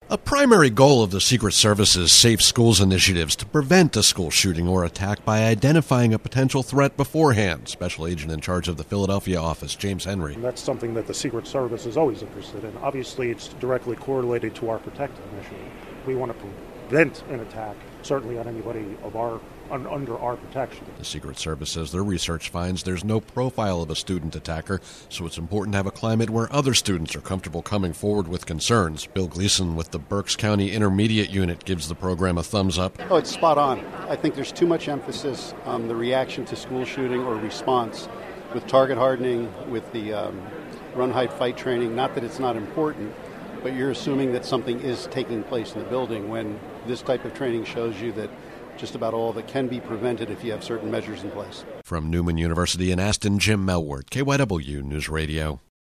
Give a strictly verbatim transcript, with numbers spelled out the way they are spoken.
A primary goal of the Secret Service's Safe Schools initiatives to prevent a school shooting or attack by identifying a potential threat beforehand. Special Agent in charge of the Philadelphia office, James Henry. And that's something that the Secret Service is always interested in. Obviously, it's directly correlated to our protective mission. We want to prevent an attack, certainly on anybody of our un- under our protection. The Secret Service says their research finds there's no profile of a student attacker, so it's important to have a climate where other students are comfortable coming forward with concerns. Bill Gleason with the Berks County Intermediate Unit gives the program a thumbs up. Oh, it's spot on. I think there's too much emphasis on the reaction to school shooting or response with target hardening, with the um, run, hide, fight training. Not that it's not important, but you're assuming that something is taking place in the building when this type of training shows you that just about all that can be prevented if you have certain measures in place. From Newman University in Aston, Jim Melward, K Y W News Radio.